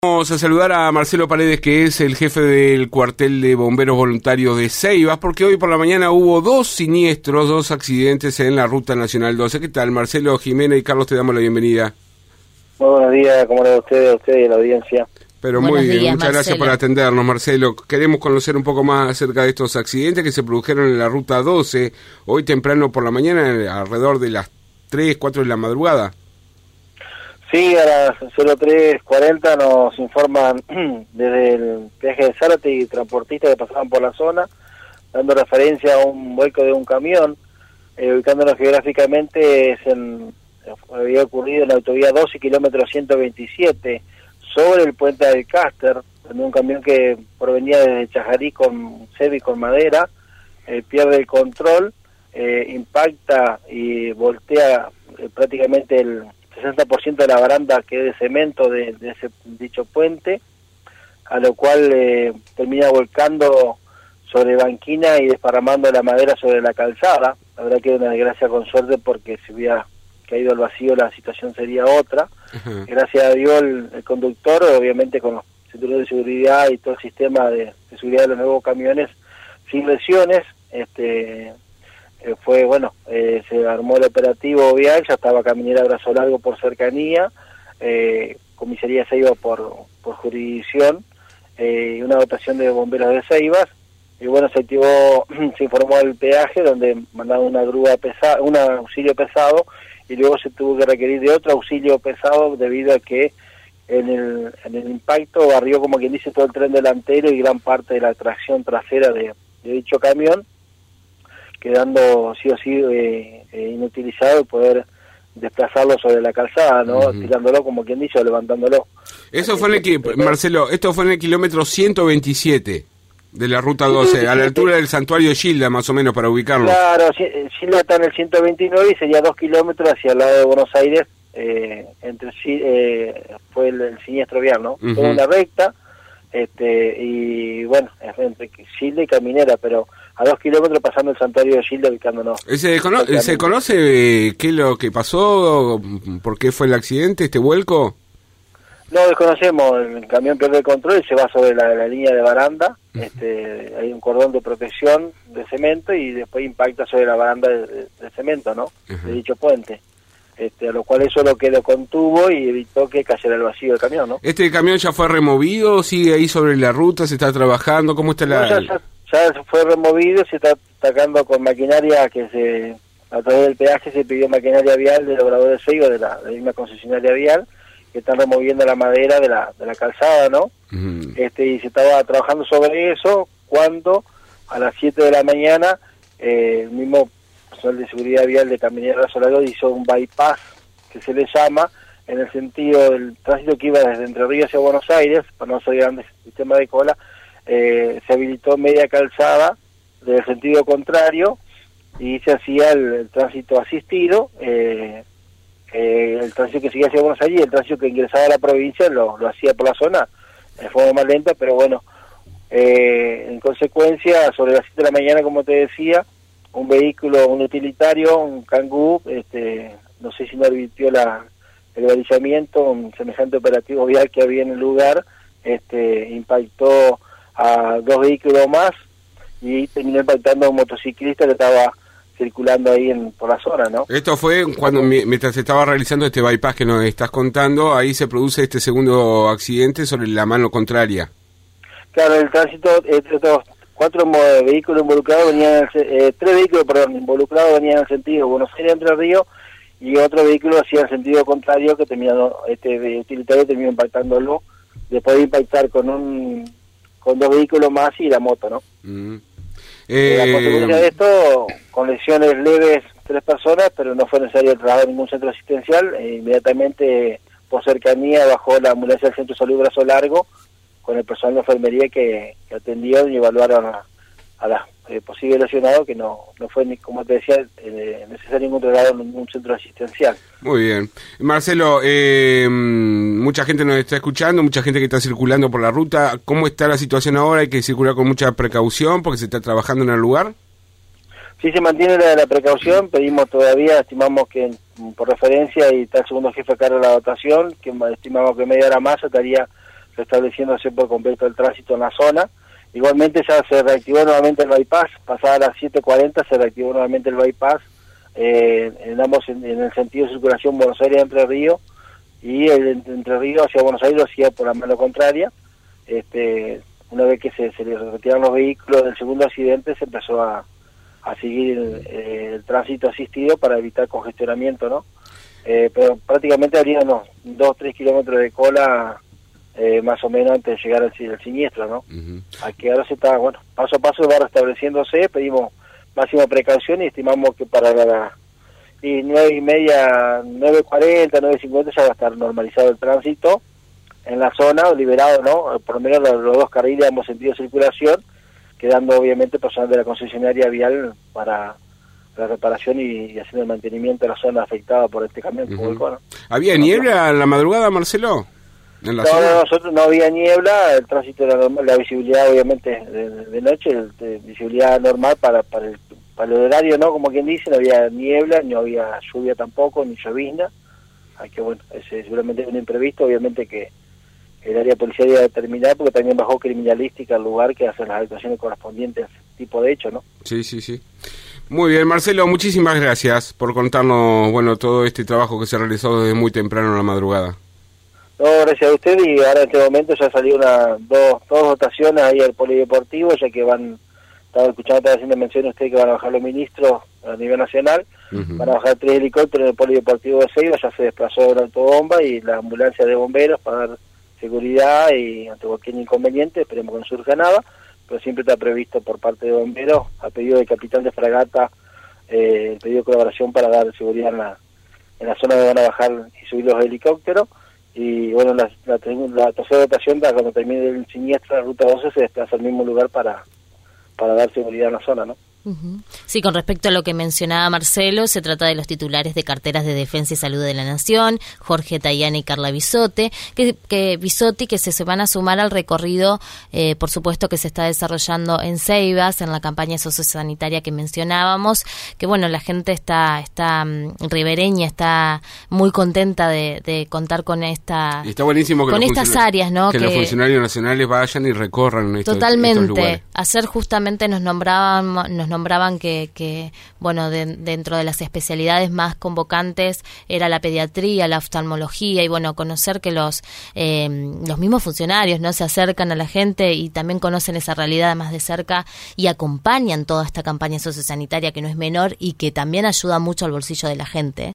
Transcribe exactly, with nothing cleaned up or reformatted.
Vamos a saludar a Marcelo Paredes, que es el jefe del cuartel de bomberos voluntarios de Ceibas, porque hoy por la mañana hubo dos siniestros, dos accidentes en la Ruta Nacional doce. ¿Qué tal, Marcelo, Jimena y Carlos? Te damos la bienvenida. Muy buenos días, ¿cómo le va a usted, a usted y a la audiencia? Pero Buenos muy bien, días, muchas Marcelo. gracias por atendernos, Marcelo. Queremos conocer un poco más acerca de estos accidentes que se produjeron en la Ruta doce, hoy temprano por la mañana, alrededor de las tres, cuatro de la madrugada. Sí, a las cero tres cuarenta nos informan desde el peaje de Zárate y transportistas que pasaban por la zona, dando referencia a un vuelco de un camión, eh, ubicándonos geográficamente, es en, había ocurrido en la autovía doce, kilómetro ciento veintisiete, sobre el puente del Cáster, en un camión que provenía desde Chajarí con cebo y con madera, eh, pierde el control, eh, impacta y voltea eh, prácticamente el sesenta por ciento de la baranda que es de cemento de, de ese dicho puente, a lo cual eh, termina volcando sobre banquina y desparramando la madera sobre la calzada. La verdad que es una desgracia con suerte, porque si hubiera caído al vacío la situación sería otra. Uh-huh. Gracias a Dios el, el conductor, obviamente con los cinturones de seguridad y todo el sistema de, de seguridad de los nuevos camiones, sin lesiones, este Eh, fue, bueno, eh, se armó el operativo vial, ya estaba Caminera Brazo Largo por cercanía, eh, Comisaría Ceibas por, por jurisdicción, eh, y una dotación de bomberos de Ceibas, y bueno, se activó, se informó el peaje, donde mandaron una grúa pesada, un auxilio pesado, y luego se tuvo que requerir de otro auxilio pesado, debido a que en el, en el impacto barrió, como quien dice, todo el tren delantero y gran parte de la tracción trasera de, de dicho camión, quedando sí o sí eh, eh, inutilizado y poder desplazarlo sobre la calzada, ¿no? Uh-huh. Tirándolo, como quien dice, o levantándolo. Eso fue en el, que, Marcelo, esto fue en el kilómetro ciento veintisiete de la Ruta doce, a la altura del Santuario de Gilda, más o menos, para ubicarlo. Claro, Gilda está en el ciento veintinueve y sería dos kilómetros hacia el lado de Buenos Aires, eh, entre sí, eh, fue el, el siniestro vial, ¿no? Uh-huh. Fue una recta, este y bueno, entre Gilda y Caminera, pero a dos kilómetros pasando el santuario de Gilda, ubicándonos. ¿Se, cono ¿Se conoce eh, qué es lo que pasó? ¿Por qué fue el accidente, este vuelco? No, desconocemos. El camión pierde el control y se va sobre la, la línea de baranda. Uh-huh. este Hay un cordón de protección de cemento y después impacta sobre la baranda de, de, de cemento, ¿no? Uh-huh. De dicho puente. Este, a lo cual eso lo que lo contuvo y evitó que cayera el vacío del camión, ¿no? ¿Este camión ya fue removido? ¿Sigue ahí sobre la ruta? ¿Se está trabajando? ¿Cómo está la...? No, ya, ya, ya fue removido, se está atacando con maquinaria que se... A través del peaje se pidió maquinaria vial del obrador de Ceibas, de la, de la misma concesionaria vial, que están removiendo la madera de la, de la calzada, ¿no? Uh-huh. Este, y se estaba trabajando sobre eso cuando a las siete de la mañana eh, el mismo personal de seguridad vial de Caminera Brazo Largo hizo un bypass, que se le llama, en el sentido del tránsito que iba desde Entre Ríos hacia Buenos Aires, para no hacer grandes sistemas de cola. Eh, se habilitó media calzada del sentido contrario y se hacía el, el tránsito asistido, eh, eh, el tránsito que seguía hacia Buenos Aires y el tránsito que ingresaba a la provincia lo, lo hacía por la zona de forma más lenta, pero bueno, eh, en consecuencia, sobre las siete de la mañana, como te decía, un vehículo, un utilitario, un Kangoo, este, no sé si no advirtió la, el balizamiento, un semejante operativo vial que había en el lugar, este, impactó a dos vehículos más y terminó impactando a un motociclista que estaba circulando ahí en, por la zona, ¿no? Esto fue cuando, mientras se estaba realizando este bypass que nos estás contando, ahí se produce este segundo accidente sobre la mano contraria. Claro, el tránsito, estos cuatro vehículos involucrados venían, eh, tres vehículos, perdón, involucrados venían en el sentido Buenos Aires Entre Ríos, y otro vehículo hacía el sentido contrario, que terminó, este utilitario terminó impactándolo, después de impactar con un con dos vehículos más y la moto, ¿no? Mm. Eh, la consecuencia de esto, con lesiones leves, tres personas, pero no fue necesario trasladar ningún centro asistencial. E inmediatamente, por cercanía, bajó la ambulancia del Centro de Salud Brazo Largo, con el personal de enfermería que, que atendieron y evaluaron a, a las eh, posibles lesionados, que no no fue, ni como te decía, eh, necesario ningún traslado en ningún centro asistencial. Muy bien. Marcelo, eh, mucha gente nos está escuchando, mucha gente que está circulando por la ruta. ¿Cómo está la situación ahora? ¿Hay que circular con mucha precaución porque se está trabajando en el lugar? Sí, se mantiene la, la precaución. Pedimos todavía, estimamos que por referencia, y está el segundo jefe a cargo de la dotación, que estimamos que media hora más estaría restableciéndose por completo el tránsito en la zona. Igualmente ya se reactivó nuevamente el bypass, pasada las siete cuarenta se reactivó nuevamente el bypass, eh, en ambos en, en el sentido de circulación Buenos Aires-Entre Ríos, y el Entre Ríos hacia Buenos Aires lo hacía por la mano contraria. Este, una vez que se, se les retiraron los vehículos del segundo accidente, se empezó a, a seguir el, el tránsito asistido para evitar congestionamiento, ¿no? Eh, pero prácticamente habría unos dos o tres kilómetros de cola, eh, más o menos, antes de llegar al, al siniestro, ¿no? Uh-huh. Aquí ahora se está, bueno, paso a paso va restableciéndose, pedimos máxima precaución y estimamos que para la y nueve y media, nueve cuarenta, nueve cincuenta ya va a estar normalizado el tránsito en la zona, liberado, ¿no? Por lo menos los, los dos carriles, ambos sentidos de circulación, quedando obviamente personal de la concesionaria vial para la reparación y, y haciendo el mantenimiento de la zona afectada por este camión. Uh-huh. ¿No? ¿Había niebla en la madrugada, Marcelo? ¿En la no, zona? no, nosotros no había niebla, el tránsito era normal, la visibilidad obviamente de, de noche, el, de visibilidad normal para para el, para el horario, ¿no? Como quien dice, no había niebla, no había lluvia tampoco, ni llovizna. Así que bueno, ese seguramente es un imprevisto, obviamente que el área policial iba a determinar, porque también bajó criminalística al lugar que hace las actuaciones correspondientes a ese tipo de hecho, ¿no? Sí, sí, sí. Muy bien, Marcelo, muchísimas gracias por contarnos, bueno, todo este trabajo que se realizó desde muy temprano en la madrugada. No, gracias a usted, y ahora en este momento ya salió una dos, dos dotaciones ahí al polideportivo, ya que van, estaba escuchando, estaba haciendo mención usted que van a bajar los ministros a nivel nacional, uh-huh. Van a bajar tres helicópteros en el polideportivo de Ceiba, ya se desplazó la autobomba y la ambulancia de bomberos para dar seguridad y ante cualquier inconveniente, esperemos que no surja nada, pero siempre está previsto por parte de bomberos, a pedido del capitán de fragata, eh, el pedido de colaboración para dar seguridad en la, en la zona donde van a bajar y subir los helicópteros. Y bueno, la, la, la tercera dotación, cuando termine el siniestro, la ruta doce se desplaza al mismo lugar para, para dar seguridad en la zona, ¿no? Uh-huh. Sí, con respecto a lo que mencionaba Marcelo, se trata de los titulares de carteras de Defensa y Salud de la Nación, Jorge Tayana y Carla Bisotti, que, que Bisotti, que se, se van a sumar al recorrido, eh, por supuesto, que se está desarrollando en Ceibas, en la campaña sociosanitaria que mencionábamos, que bueno, la gente está, está um, ribereña, está muy contenta de, de contar con esta, y está buenísimo que con estas áreas, ¿no? Que, que los funcionarios nacionales vayan y recorran estos, totalmente, estos lugares. Ayer justamente nos nombraban, nos nombraban que, que bueno, de, dentro de las especialidades más convocantes era la pediatría, la oftalmología, y bueno, conocer que los eh, los mismos funcionarios no se acercan a la gente y también conocen esa realidad más de cerca y acompañan toda esta campaña sociosanitaria que no es menor y que también ayuda mucho al bolsillo de la gente.